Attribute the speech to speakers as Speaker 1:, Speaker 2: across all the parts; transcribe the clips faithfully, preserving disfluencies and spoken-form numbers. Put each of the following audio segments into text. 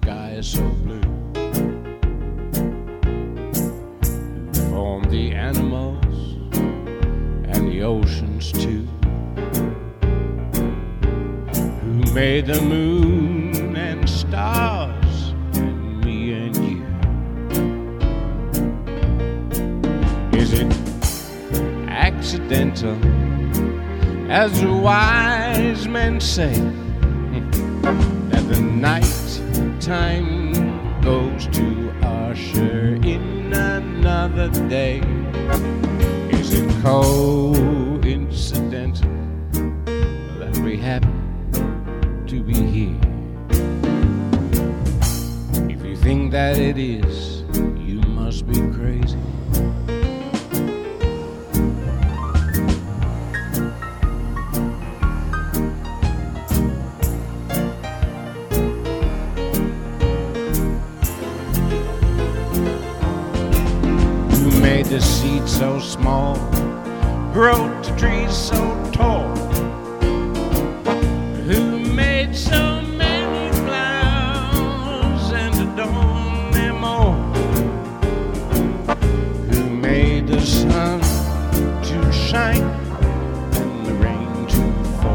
Speaker 1: sky is so blue? Who formed the animals and the oceans too? Who made the moon and stars and me and you? Is it accidental, as the wise men say, that the night time goes to usher in another day? Is it coincidental that we happen to be here? If you think that it is, you must be crazy. Made the seed so small, wrote the trees so tall? Who made so many flowers and adorned them all? Who made the sun to shine and the rain to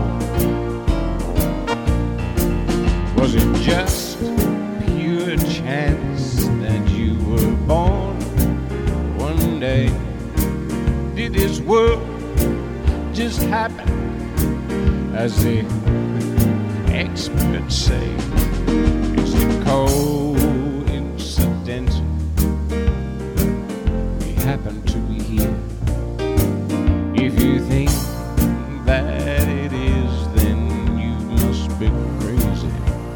Speaker 1: fall? Was it just pure chance that you were born? Day, did this world just happen, as the experts say? Is it coincidental we happen to be here? If you think that it is, then you must be crazy.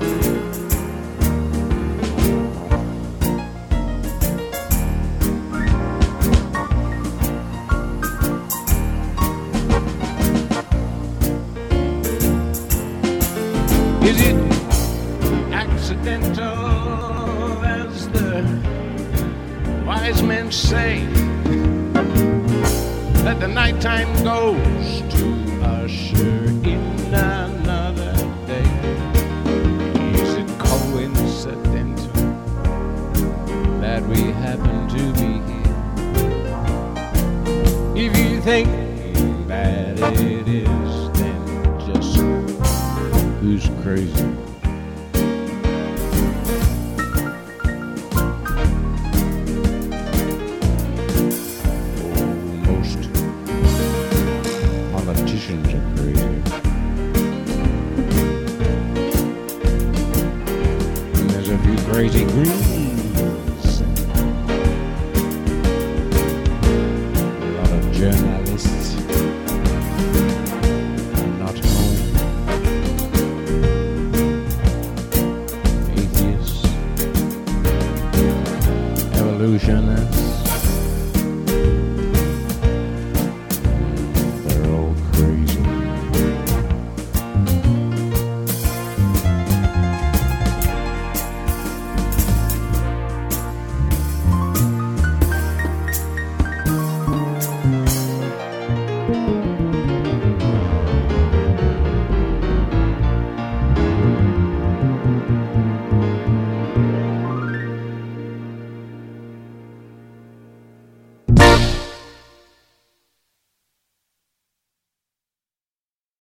Speaker 1: Is it accidental, as the wise men say, that the nighttime goes to usher in another day? Is it coincidental that we happen to be here? If you think that it is, then just who's crazy? Oh, most politicians are crazy. And there's a few crazy green